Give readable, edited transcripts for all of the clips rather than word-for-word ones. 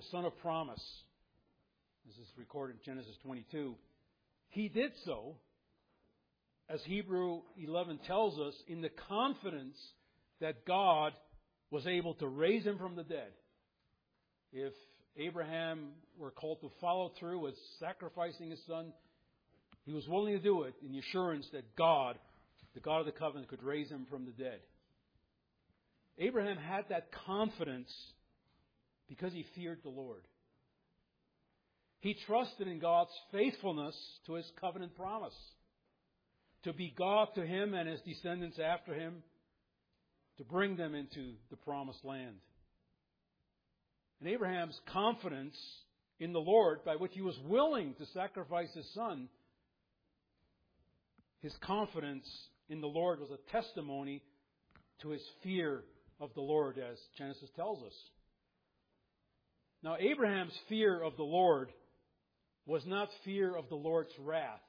son of promise, this is recorded in Genesis 22, he did so, as Hebrew 11 tells us, in the confidence that God was able to raise him from the dead. If Abraham were called to follow through with sacrificing his son, he was willing to do it in the assurance that God, the God of the covenant, could raise him from the dead. Abraham had that confidence because he feared the Lord. He trusted in God's faithfulness to his covenant promise, to be God to him and his descendants after him, to bring them into the promised land. And Abraham's confidence in the Lord, by which he was willing to sacrifice his son, his confidence in the Lord was a testimony to his fear of the Lord, as Genesis tells us. Now, Abraham's fear of the Lord was not fear of the Lord's wrath,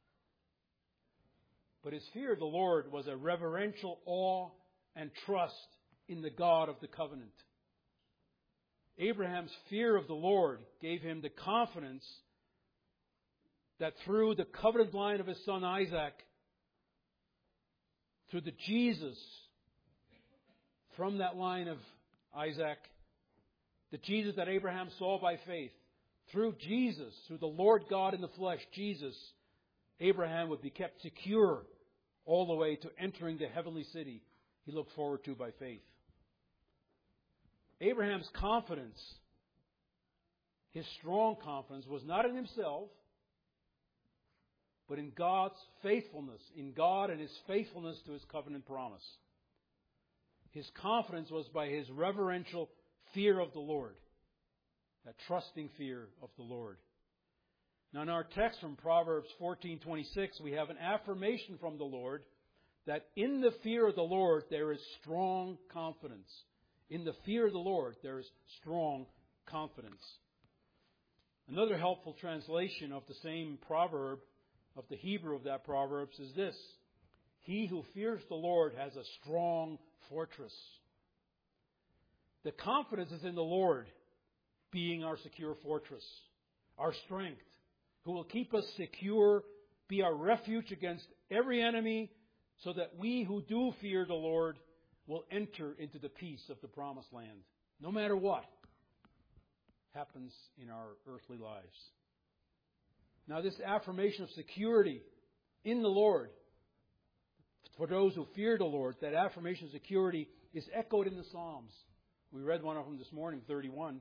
but his fear of the Lord was a reverential awe and trust in the God of the covenant. Abraham's fear of the Lord gave him the confidence that through the covenant line of his son Isaac, through the Jesus from that line of Isaac, the Jesus that Abraham saw by faith, through Jesus, through the Lord God in the flesh, Jesus, Abraham would be kept secure all the way to entering the heavenly city he looked forward to by faith. Abraham's confidence, his strong confidence, was not in himself, but in God's faithfulness, in God and his faithfulness to his covenant promise. His confidence was by his reverential fear of the Lord, that trusting fear of the Lord. Now in our text from Proverbs 14:26, we have an affirmation from the Lord that in the fear of the Lord there is strong confidence. In the fear of the Lord there is strong confidence. Another helpful translation of the same proverb, of the Hebrew of that proverb, is this: he who fears the Lord has a strong fortress. The confidence is in the Lord being our secure fortress, our strength, who will keep us secure, be our refuge against every enemy, so that we who do fear the Lord will enter into the peace of the promised land, no matter what happens in our earthly lives. Now, this affirmation of security in the Lord, for those who fear the Lord, that affirmation of security is echoed in the Psalms. We read one of them this morning, 31.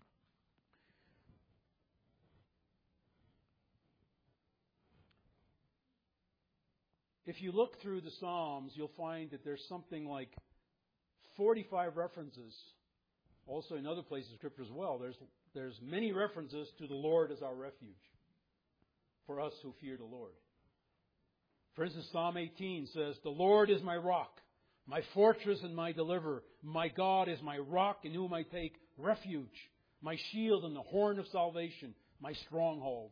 If you look through the Psalms, you'll find that there's something like 45 references, also in other places in Scripture as well. There's many references to the Lord as our refuge for us who fear the Lord. For instance, Psalm 18 says, "The Lord is my rock, my fortress and my deliverer. My God is my rock in whom I take refuge, my shield and the horn of salvation, my stronghold."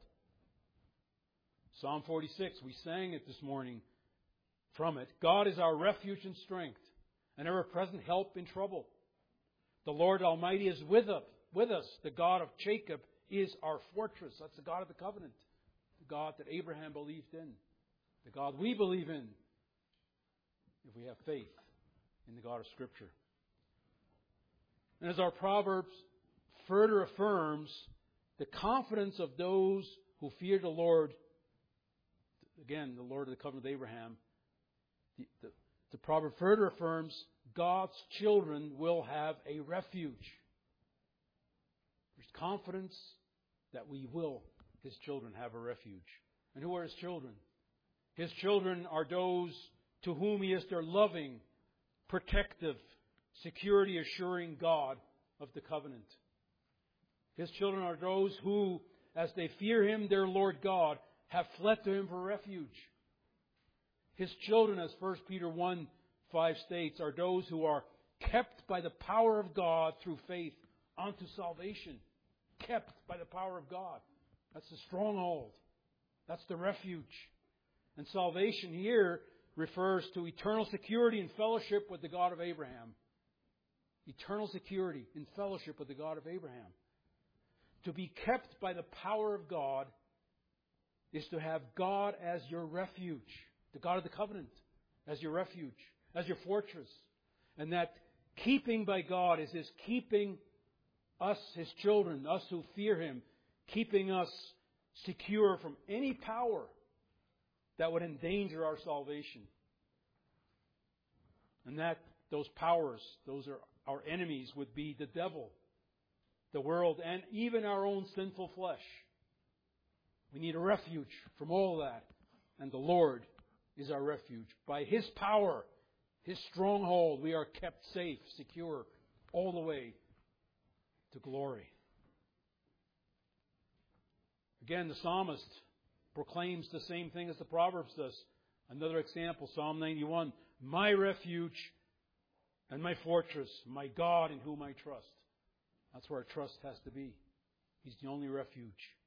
Psalm 46, we sang it this morning from it. "God is our refuge and strength, an ever-present help in trouble. The Lord Almighty is with us. The God of Jacob is our fortress." That's the God of the covenant. The God that Abraham believed in. The God we believe in if we have faith in the God of Scripture. And as our Proverbs further affirms, the confidence of those who fear the Lord, again, the Lord of the covenant of Abraham, the proverb further affirms God's children will have a refuge. There's confidence that we will, His children, have a refuge. And who are His children? His children are those to whom He is their loving, protective, security assuring God of the covenant. His children are those who, as they fear Him, their Lord God, have fled to Him for refuge. His children, as 1 Peter 1:5 states, are those who are kept by the power of God through faith unto salvation. Kept by the power of God. That's the stronghold. That's the refuge. And salvation here refers to eternal security and fellowship with the God of Abraham. Eternal security in fellowship with the God of Abraham. To be kept by the power of God is to have God as your refuge, the God of the covenant, as your refuge, as your fortress. And that keeping by God is His keeping us, His children, us who fear Him, keeping us secure from any power that would endanger our salvation. And that those powers, those are our enemies, would be the devil, the world, and even our own sinful flesh. We need a refuge from all that. And the Lord is our refuge. By His power, His stronghold, we are kept safe, secure, all the way to glory. Again, the psalmist proclaims the same thing as the Proverbs does. Another example, Psalm 91. My refuge and my fortress, my God in whom I trust. That's where our trust has to be. He's the only refuge.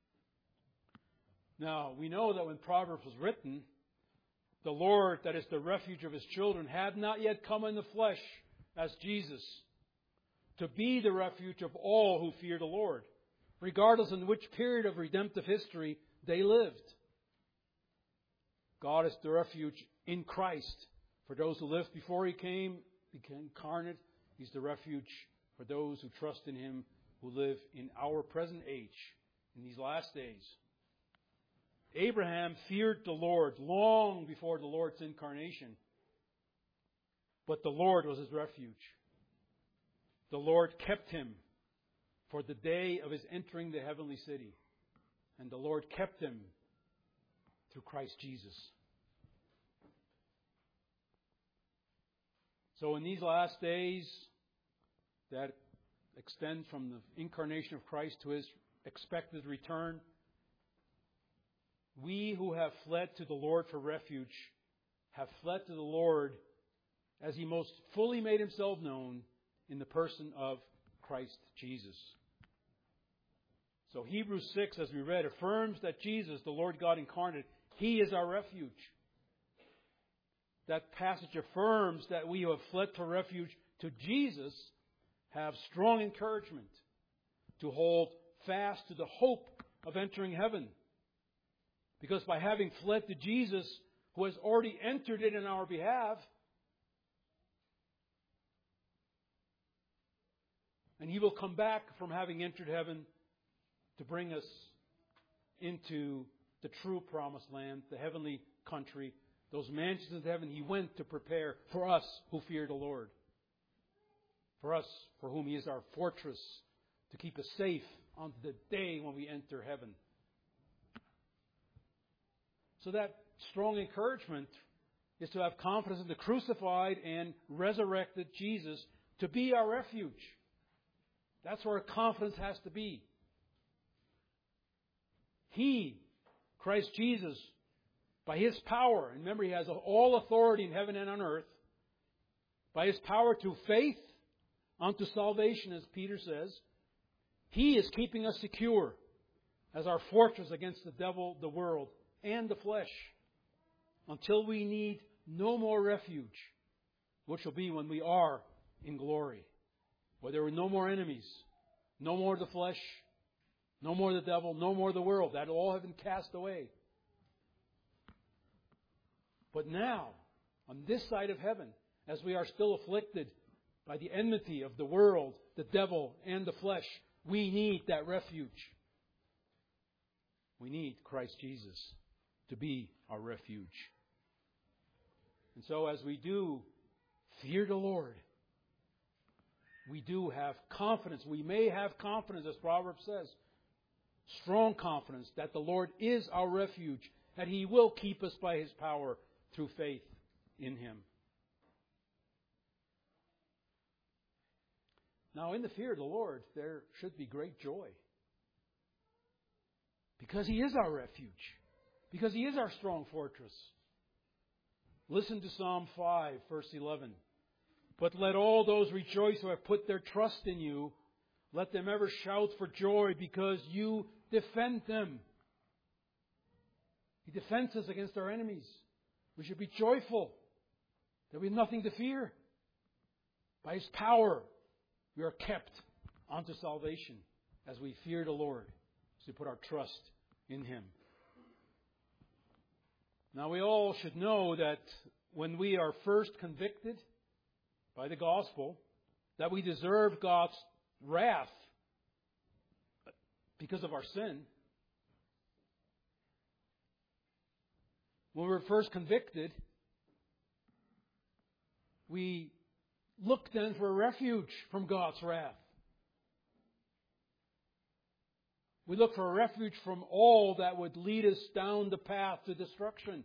Now, we know that when Proverbs was written, the Lord, that is the refuge of His children, had not yet come in the flesh as Jesus to be the refuge of all who fear the Lord, regardless in which period of redemptive history they lived. God is the refuge in Christ for those who lived before He became incarnate. He's the refuge for those who trust in Him, who live in our present age, in these last days. Abraham feared the Lord long before the Lord's incarnation. But the Lord was his refuge. The Lord kept him for the day of his entering the heavenly city. And the Lord kept him through Christ Jesus. So in these last days that extend from the incarnation of Christ to His expected return, we who have fled to the Lord for refuge have fled to the Lord as He most fully made Himself known in the person of Christ Jesus. So Hebrews 6, as we read, affirms that Jesus, the Lord God incarnate, He is our refuge. That passage affirms that we who have fled for refuge to Jesus have strong encouragement to hold fast to the hope of entering heaven. Because by having fled to Jesus, who has already entered it in our behalf, and He will come back from having entered heaven to bring us into the true promised land, the heavenly country, those mansions of heaven He went to prepare for us who fear the Lord. For us, for whom He is our fortress, to keep us safe on the day when we enter heaven. So that strong encouragement is to have confidence in the crucified and resurrected Jesus to be our refuge. That's where our confidence has to be. He, Christ Jesus, by His power, and remember He has all authority in heaven and on earth, by His power to faith unto salvation, as Peter says, He is keeping us secure as our fortress against the devil, the world, and the flesh, until we need no more refuge, which will be when we are in glory, where there are no more enemies, no more the flesh, no more the devil, no more the world. That all have been cast away. But now, on this side of heaven, as we are still afflicted by the enmity of the world, the devil, and the flesh, we need that refuge. We need Christ Jesus to be our refuge. And so as we do fear the Lord, we do have confidence. We may have confidence, as Proverbs says, strong confidence that the Lord is our refuge, that He will keep us by His power through faith in Him. Now, in the fear of the Lord, there should be great joy. Because He is our refuge. Because He is our strong fortress. Listen to Psalm 5, verse 11. But let all those rejoice who have put their trust in You. Let them ever shout for joy because You defend them. He defends us against our enemies. We should be joyful that we have nothing to fear. By His power, we are kept unto salvation. as we fear the Lord, as we put our trust in Him. Now we all should know that when we are first convicted by the gospel, that we deserve God's wrath because of our sin. When we're first convicted, we look then for a refuge from God's wrath. We look for a refuge from all that would lead us down the path to destruction.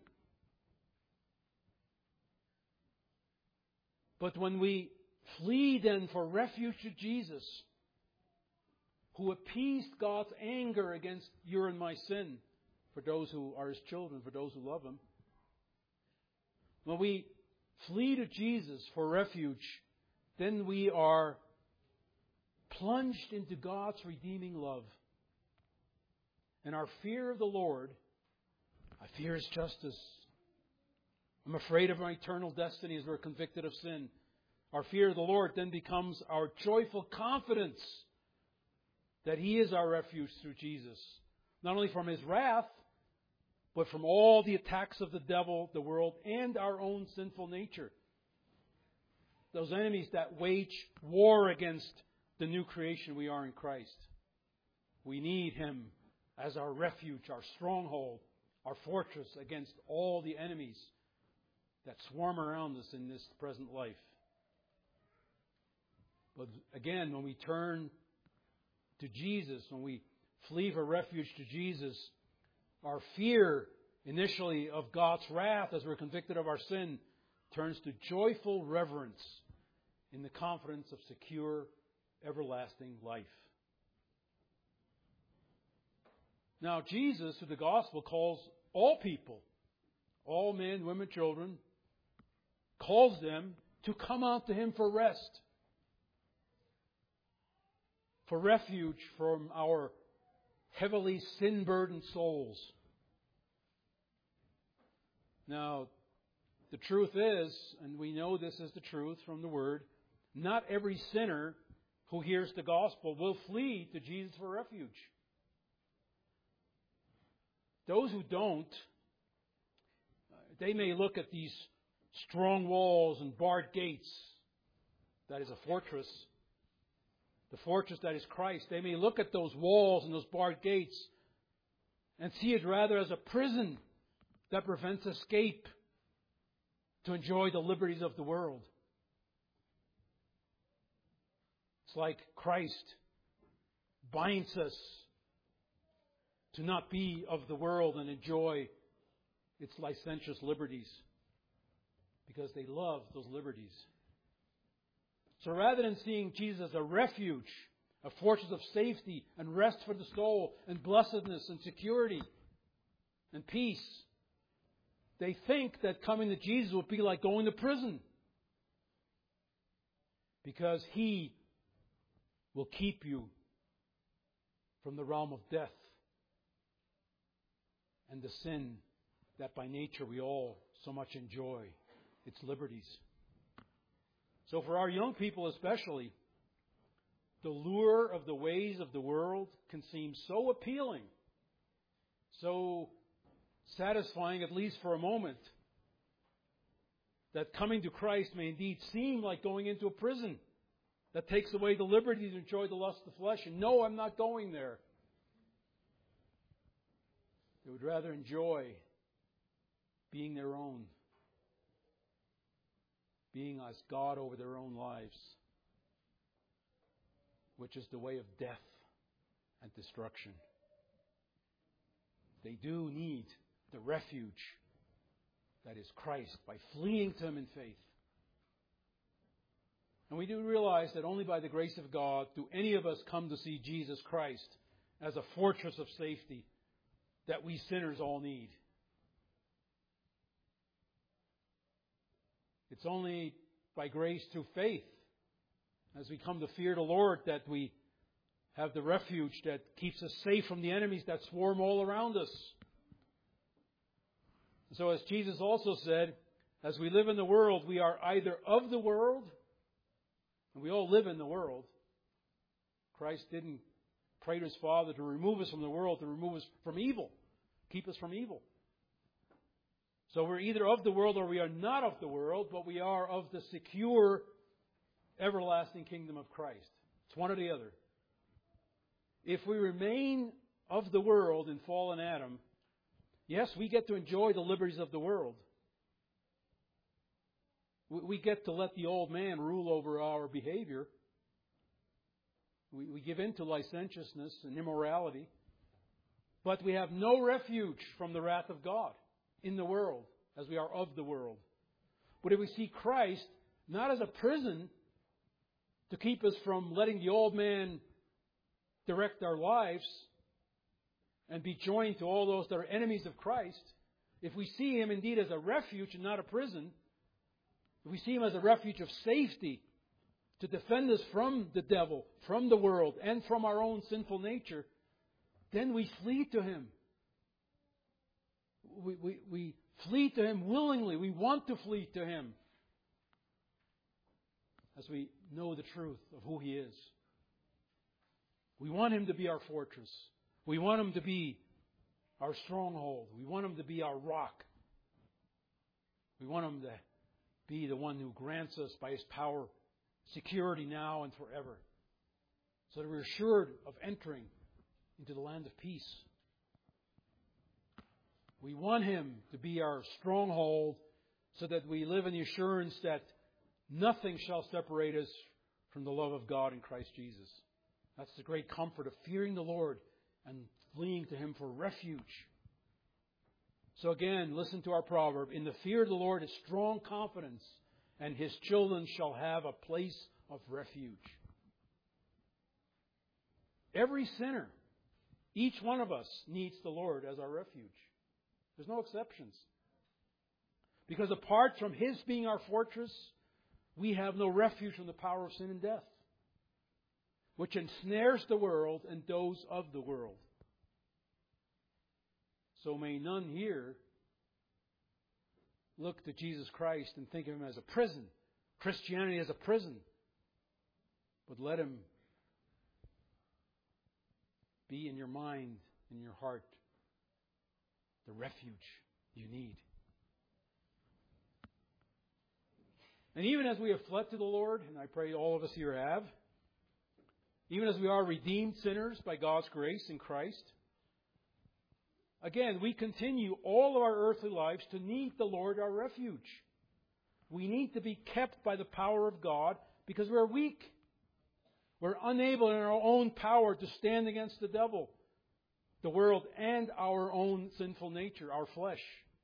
But when we flee then for refuge to Jesus, who appeased God's anger against your and my sin, for those who are His children, for those who love Him, when we flee to Jesus for refuge, then we are plunged into God's redeeming love. And our fear of the Lord, I fear His justice. I'm afraid of my eternal destiny as we're convicted of sin. Our fear of the Lord then becomes our joyful confidence that He is our refuge through Jesus. Not only from His wrath, but from all the attacks of the devil, the world, and our own sinful nature. Those enemies that wage war against the new creation we are in Christ. We need Him as our refuge, our stronghold, our fortress against all the enemies that swarm around us in this present life. But again, when we turn to Jesus, when we flee for refuge to Jesus, our fear initially of God's wrath as we're convicted of our sin turns to joyful reverence in the confidence of secure, everlasting life. Now, Jesus, through the gospel, calls all people, all men, women, children, calls them to come out to Him for rest, for refuge from our heavily sin-burdened souls. Now, the truth is, and we know this is the truth from the Word, not every sinner who hears the gospel will flee to Jesus for refuge. Those who don't, they may look at these strong walls and barred gates. That is a fortress. The fortress that is Christ. They may look at those walls and those barred gates and see it rather as a prison that prevents escape to enjoy the liberties of the world. It's like Christ binds us to not be of the world and enjoy its licentious liberties because they love those liberties. So rather than seeing Jesus as a refuge, a fortress of safety and rest for the soul and blessedness and security and peace, they think that coming to Jesus would be like going to prison because He will keep you from the realm of death and the sin that by nature we all so much enjoy, its liberties. So for our young people especially, the lure of the ways of the world can seem so appealing, so satisfying, at least for a moment, that coming to Christ may indeed seem like going into a prison that takes away the liberty to enjoy the lust of the flesh. And no, I'm not going there. They would rather enjoy being their own, being as God over their own lives, which is the way of death and destruction. They do need the refuge that is Christ by fleeing to Him in faith. And we do realize that only by the grace of God do any of us come to see Jesus Christ as a fortress of safety that we sinners all need. It's only by grace through faith, as we come to fear the Lord, that we have the refuge that keeps us safe from the enemies that swarm all around us. So as Jesus also said, as we live in the world, we are either of the world, and we all live in the world. Christ didn't pray to His Father to remove us from the world, to remove us from evil, keep us from evil. So we're either of the world or we are not of the world, but we are of the secure, everlasting kingdom of Christ. It's one or the other. If we remain of the world in fallen Adam, yes, we get to enjoy the liberties of the world. We get to let the old man rule over our behavior. We give in to licentiousness and immorality. But we have no refuge from the wrath of God in the world, as we are of the world. But if we see Christ not as a prison to keep us from letting the old man direct our lives and be joined to all those that are enemies of Christ, if we see Him indeed as a refuge and not a prison, if we see Him as a refuge of safety to defend us from the devil, from the world, and from our own sinful nature, then we flee to Him. We flee to Him willingly. We want to flee to Him as we know the truth of who He is. We want Him to be our fortress. We want Him to be our stronghold. We want Him to be our rock. We want Him to be the one who grants us by His power security now and forever, so that we're assured of entering into the land of peace. We want Him to be our stronghold so that we live in the assurance that nothing shall separate us from the love of God in Christ Jesus. That's the great comfort of fearing the Lord and fleeing to Him for refuge. So again, listen to our proverb. In the fear of the Lord is strong confidence, and His children shall have a place of refuge. Every sinner, each one of us, needs the Lord as our refuge. There's no exceptions. Because apart from His being our fortress, we have no refuge from the power of sin and death, which ensnares the world and those of the world. So may none here look to Jesus Christ and think of Him as a prison, Christianity as a prison, but let Him be in your mind, in your heart, the refuge you need. And even as we have fled to the Lord, and I pray all of us here have, even as we are redeemed sinners by God's grace in Christ, again, we continue all of our earthly lives to need the Lord our refuge. We need to be kept by the power of God because we're weak. We're unable in our own power to stand against the devil, the world, and our own sinful nature, our flesh.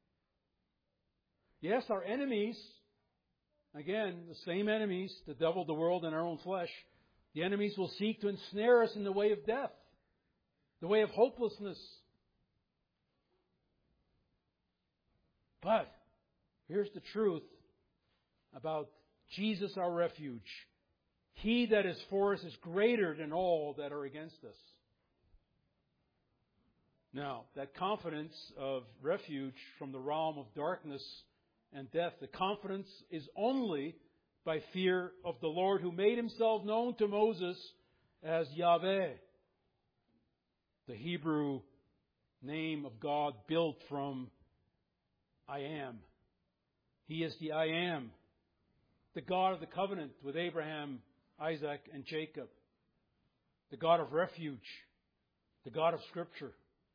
Yes, our enemies, again, the same enemies, the devil, the world, and our own flesh, the enemies will seek to ensnare us in the way of death, the way of hopelessness. But here's the truth about Jesus, our refuge. He that is for us is greater than all that are against us. Now, that confidence of refuge from the realm of darkness and death, the confidence is only by fear of the Lord, who made Himself known to Moses as Yahweh, the Hebrew name of God built from I am. He is the I am, the God of the covenant with Abraham, Isaac, and Jacob, the God of refuge, the God of Scripture.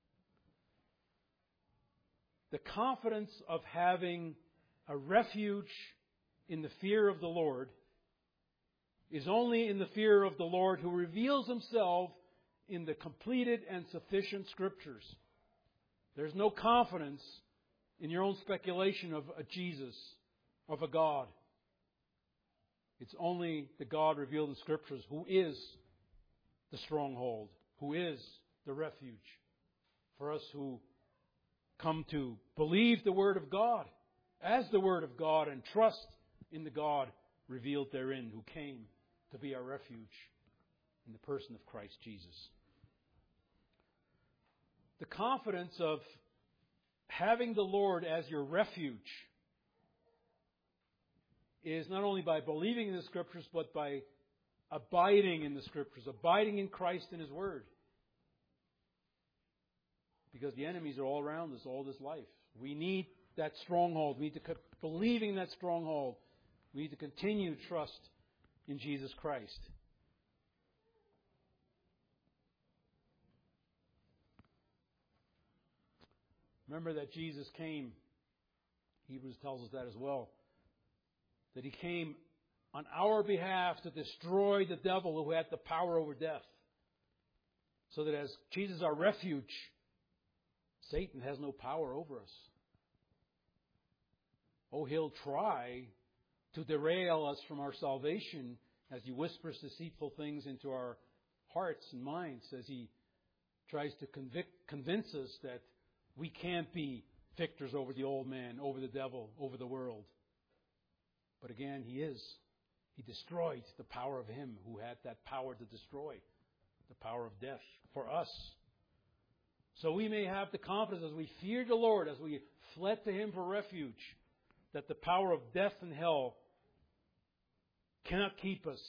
The confidence of having a refuge in the fear of the Lord is only in the fear of the Lord, who reveals Himself in the completed and sufficient Scriptures. There's no confidence in your own speculation of a Jesus, of a God. It's only the God revealed in Scriptures who is the stronghold, who is the refuge for us who come to believe the Word of God as the Word of God and trust in the God revealed therein, who came to be our refuge in the person of Christ Jesus. The confidence of having the Lord as your refuge is not only by believing in the Scriptures, but by abiding in the Scriptures, abiding in Christ and His Word. Because the enemies are all around us all this life. We need that stronghold. We need to keep believing in that stronghold. We need to continue to trust in Jesus Christ. Remember that Jesus came, Hebrews tells us that as well, that He came on our behalf to destroy the devil who had the power over death. So that as Jesus is our refuge, Satan has no power over us. Oh, he'll try to derail us from our salvation as he whispers deceitful things into our hearts and minds, as he tries to convince us that we can't be victors over the old man, over the devil, over the world. But again, he is. He destroyed the power of him who had that power to destroy, the power of death for us. So we may have the confidence as we fear the Lord, as we fled to Him for refuge, that the power of death and hell cannot keep us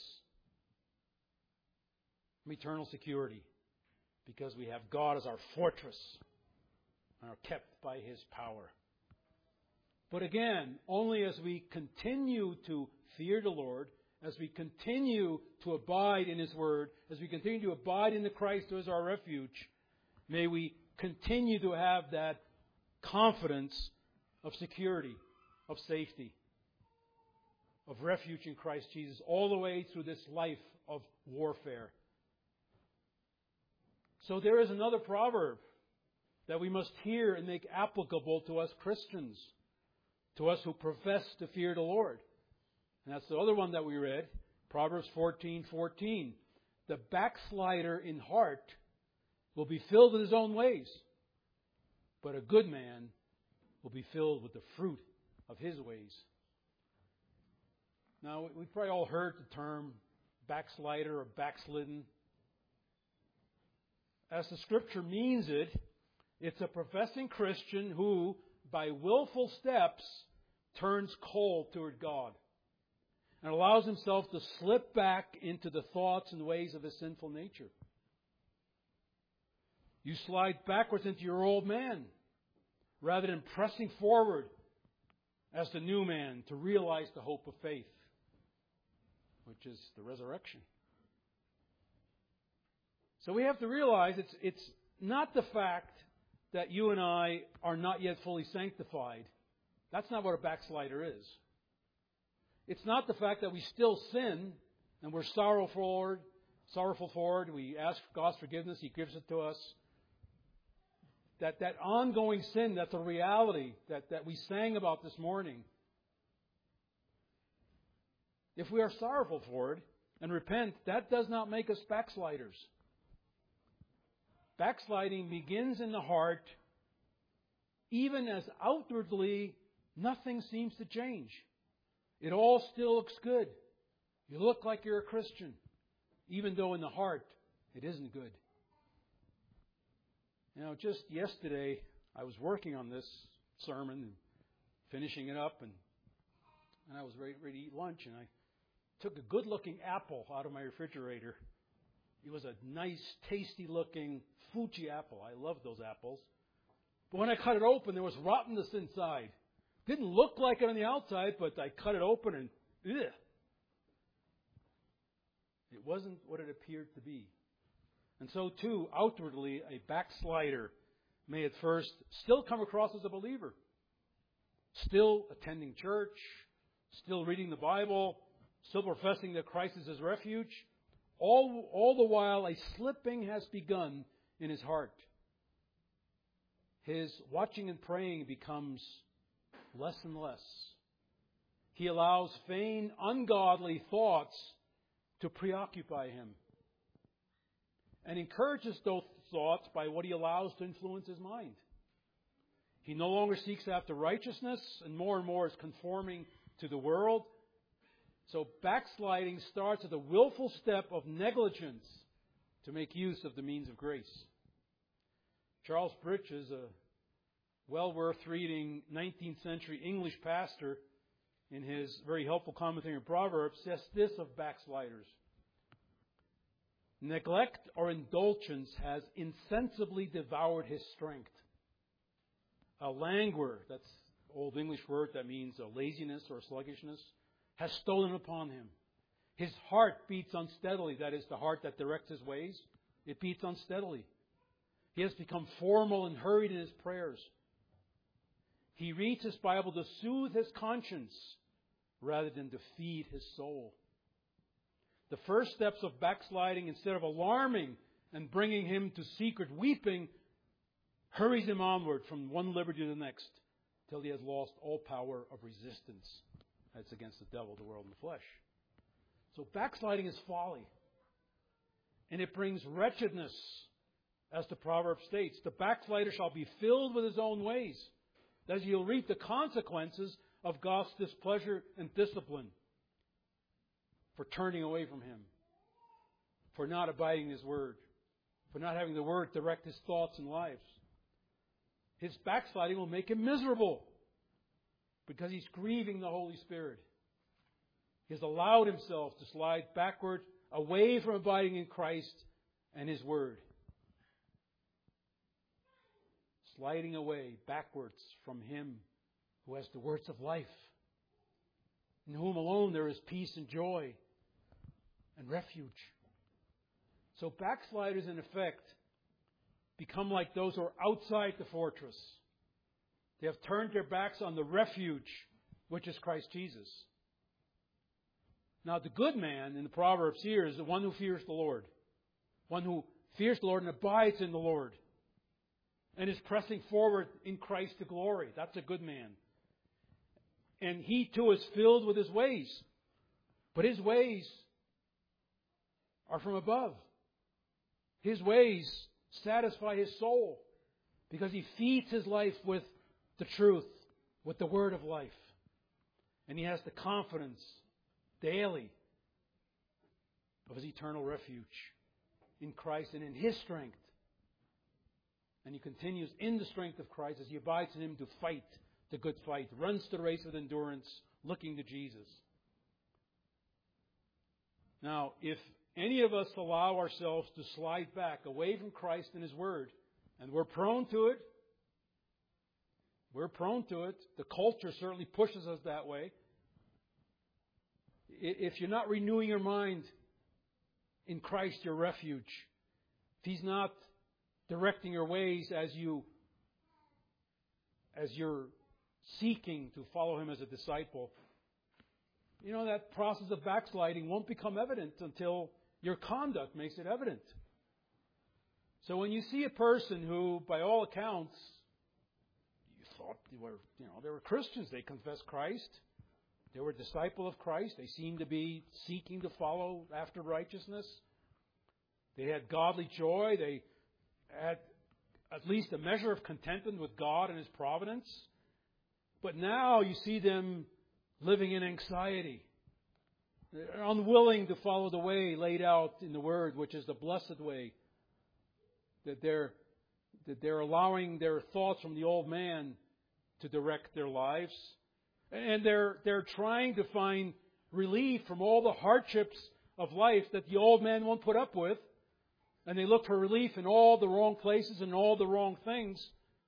from eternal security, because we have God as our fortress and are kept by His power. But again, only as we continue to fear the Lord, as we continue to abide in His Word, as we continue to abide in the Christ who is our refuge, may we continue to have that confidence of security, of safety, of refuge in Christ Jesus, all the way through this life of warfare. So there is another proverb that we must hear and make applicable to us Christians, to us who profess to fear the Lord. And that's the other one that we read, Proverbs 14:14. The backslider in heart will be filled with his own ways, but a good man will be filled with the fruit of his ways. Now, we've probably all heard the term backslider or backslidden. As the Scripture means it, it's a professing Christian who, by willful steps, turns cold toward God and allows himself to slip back into the thoughts and ways of his sinful nature. You slide backwards into your old man rather than pressing forward as the new man to realize the hope of faith, which is the resurrection. So we have to realize it's not the fact that you and I are not yet fully sanctified. That's not what a backslider is. It's not the fact that we still sin and we're sorrowful for it. We ask for God's forgiveness. He gives it to us. That ongoing sin, that's a reality that we sang about this morning. If we are sorrowful for it and repent, that does not make us backsliders. Backsliding begins in the heart, even as outwardly nothing seems to change. It all still looks good. You look like you're a Christian, even though in the heart it isn't good. You know, just yesterday I was working on this sermon and finishing it up, and I was ready to eat lunch, and I took a good-looking apple out of my refrigerator. It was a nice, tasty-looking Fuji apple. I love those apples. But when I cut it open, there was rottenness inside. Didn't look like it on the outside, but I cut it open and, ugh. It wasn't what it appeared to be. And so, too, outwardly, a backslider may at first still come across as a believer. Still attending church, still reading the Bible, still professing that Christ is his refuge. All the while, a slipping has begun in his heart. His watching and praying becomes less and less. He allows vain, ungodly thoughts to preoccupy him, and encourages those thoughts by what he allows to influence his mind. He no longer seeks after righteousness, and more is conforming to the world. So backsliding starts with a willful step of negligence to make use of the means of grace. Charles Bridges, a well-worth-reading 19th century English pastor, in his very helpful commentary on Proverbs, says this of backsliders: neglect or indulgence has insensibly devoured his strength. a languor, that's Old English word that means a laziness or a sluggishness, has stolen upon him. His heart beats unsteadily, that is, the heart that directs his ways. It beats unsteadily. He has become formal and hurried in his prayers. He reads his Bible to soothe his conscience rather than to feed his soul. The first steps of backsliding, instead of alarming and bringing him to secret weeping, hurries him onward from one liberty to the next till he has lost all power of resistance. That's against the devil, the world, and the flesh. So backsliding is folly. And it brings wretchedness, as the proverb states. The backslider shall be filled with his own ways. That is, he'll reap the consequences of God's displeasure and discipline for turning away from Him, for not abiding His Word, for not having the Word direct his thoughts and lives. His backsliding will make him miserable because he's grieving the Holy Spirit. He has allowed himself to slide backward, away from abiding in Christ and His Word. Sliding away backwards from Him who has the words of life, in whom alone there is peace and joy and refuge. So backsliders, in effect, become like those who are outside the fortress. They have turned their backs on the refuge, which is Christ Jesus. Now, the good man in the Proverbs here is the one who fears the Lord. One who fears the Lord and abides in the Lord. And is pressing forward in Christ to glory. That's a good man. And he too is filled with His ways. But His ways are from above. His ways satisfy his soul because he feeds his life with the truth, with the Word of life. And he has the confidence daily of his eternal refuge in Christ and in His strength. And he continues in the strength of Christ as he abides in Him to fight the good fight, runs the race with endurance, looking to Jesus. Now, if any of us allow ourselves to slide back away from Christ and His Word, and we're prone to it, the culture certainly pushes us that way. If you're not renewing your mind in Christ, your refuge, if He's not directing your ways as you're seeking to follow Him as a disciple, that process of backsliding won't become evident until your conduct makes it evident. So when you see a person who, by all accounts, you thought they were Christians, they confessed Christ, they were a disciple of Christ, they seemed to be seeking to follow after righteousness, they had godly joy, they had at least a measure of contentment with God and His providence. But now you see them living in anxiety. They're unwilling to follow the way laid out in the Word, which is the blessed way. That they're allowing their thoughts from the old man to direct their lives. And they're trying to find relief from all the hardships of life that the old man won't put up with. And they look for relief in all the wrong places and all the wrong things.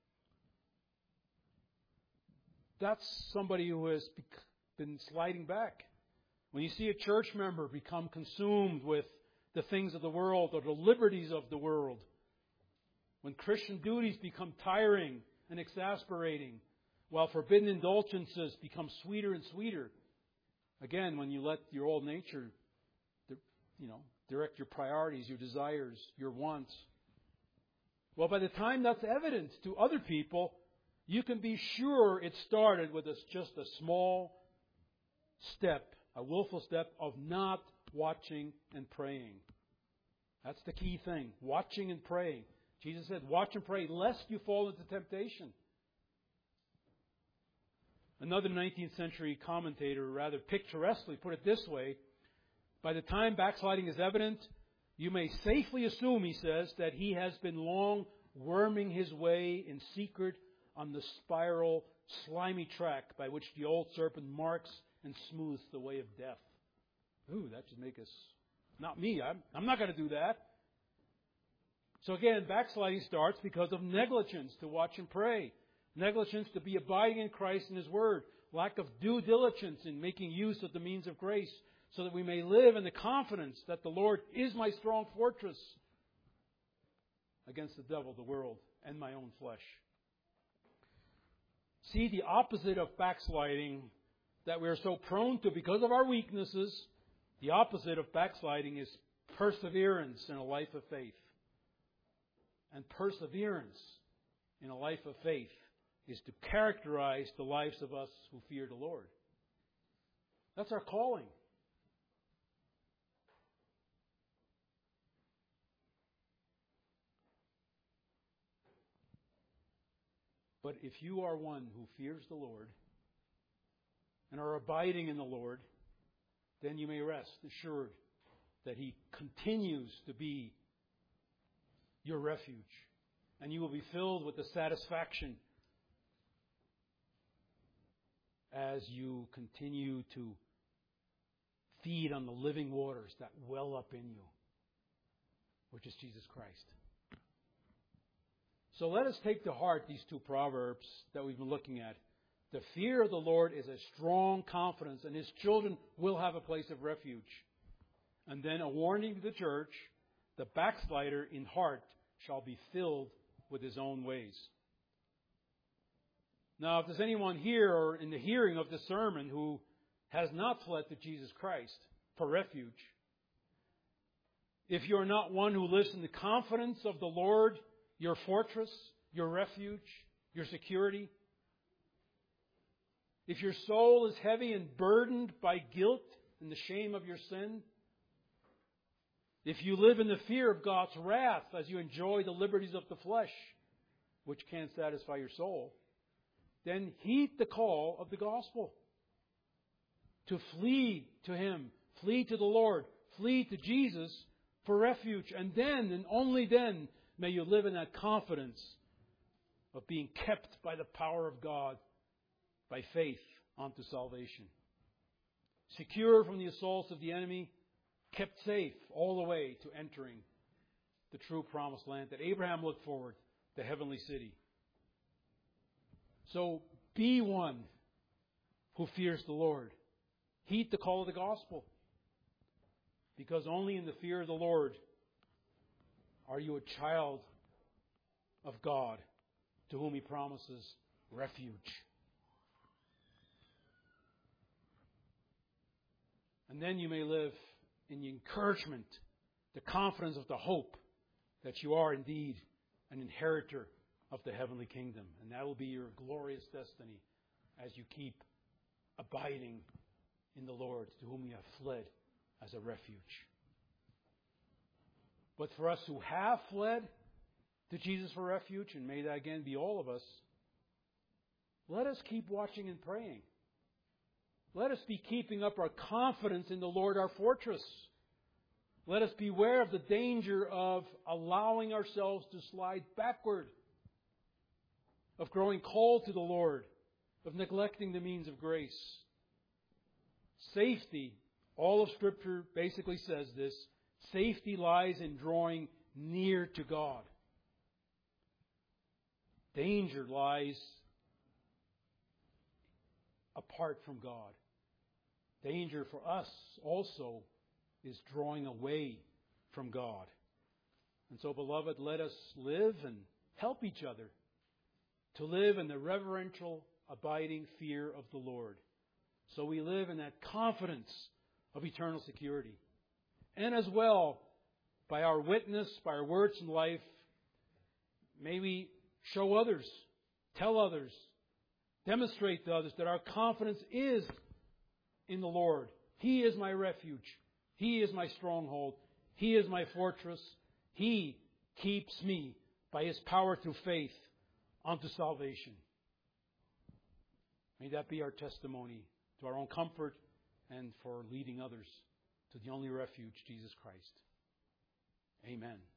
That's somebody who has been sliding back. When you see a church member become consumed with the things of the world or the liberties of the world, when Christian duties become tiring and exasperating, while forbidden indulgences become sweeter and sweeter, again, when you let your old nature, direct your priorities, your desires, your wants, well, by the time that's evident to other people, you can be sure it started with just a small step, a willful step of not watching and praying. That's the key thing, watching and praying. Jesus said, watch and pray lest you fall into temptation. Another 19th century commentator rather picturesquely put it this way: by the time backsliding is evident, you may safely assume, he says, that he has been long worming his way in secret on the spiral, slimy track by which the old serpent marks and smooths the way of death. Ooh, that should make us... Not me, I'm not going to do that. So again, backsliding starts because of negligence to watch and pray. negligence to be abiding in Christ and His Word, lack of due diligence in making use of the means of grace, so that we may live in the confidence that the Lord is my strong fortress against the devil, the world, and my own flesh. See, the opposite of backsliding that we are so prone to because of our weaknesses, the opposite of backsliding is perseverance in a life of faith. And perseverance in a life of faith is to characterize the lives of us who fear the Lord. That's our calling. But if you are one who fears the Lord and are abiding in the Lord, then you may rest assured that He continues to be your refuge. And you will be filled with the satisfaction as you continue to feed on the living waters that well up in you, which is Jesus Christ. So let us take to heart these two proverbs that we've been looking at. The fear of the Lord is a strong confidence, and His children will have a place of refuge. And then a warning to the church, the backslider in heart shall be filled with his own ways. Now, if there's anyone here or in the hearing of the sermon who has not fled to Jesus Christ for refuge, if you're not one who lives in the confidence of the Lord, your fortress, your refuge, your security, if your soul is heavy and burdened by guilt and the shame of your sin, if you live in the fear of God's wrath as you enjoy the liberties of the flesh, which can't satisfy your soul, then heed the call of the gospel to flee to Him, flee to the Lord, flee to Jesus for refuge. And then, and only then, may you live in that confidence of being kept by the power of God by faith unto salvation. Secure from the assaults of the enemy, kept safe all the way to entering the true promised land that Abraham looked forward, the heavenly city. So be one who fears the Lord. Heed the call of the gospel. Because only in the fear of the Lord are you a child of God to whom He promises refuge. And then you may live in the encouragement, the confidence of the hope that you are indeed an inheritor of the heavenly kingdom. And that will be your glorious destiny as you keep abiding in the Lord to whom you have fled as a refuge. But for us who have fled to Jesus for refuge, and may that again be all of us, let us keep watching and praying. Let us be keeping up our confidence in the Lord, our fortress. Let us beware of the danger of allowing ourselves to slide backward, of growing cold to the Lord, of neglecting the means of grace. Safety, all of Scripture basically says this, safety lies in drawing near to God. Danger lies apart from God. Danger for us also is drawing away from God. And so, beloved, let us live and help each other to live in the reverential, abiding fear of the Lord. So we live in that confidence of eternal security. And as well, by our witness, by our words in life, may we show others, tell others, demonstrate to others that our confidence is in the Lord. He is my refuge. He is my stronghold. He is my fortress. He keeps me by His power through faith unto salvation. May that be our testimony to our own comfort and for leading others to the only refuge, Jesus Christ. Amen.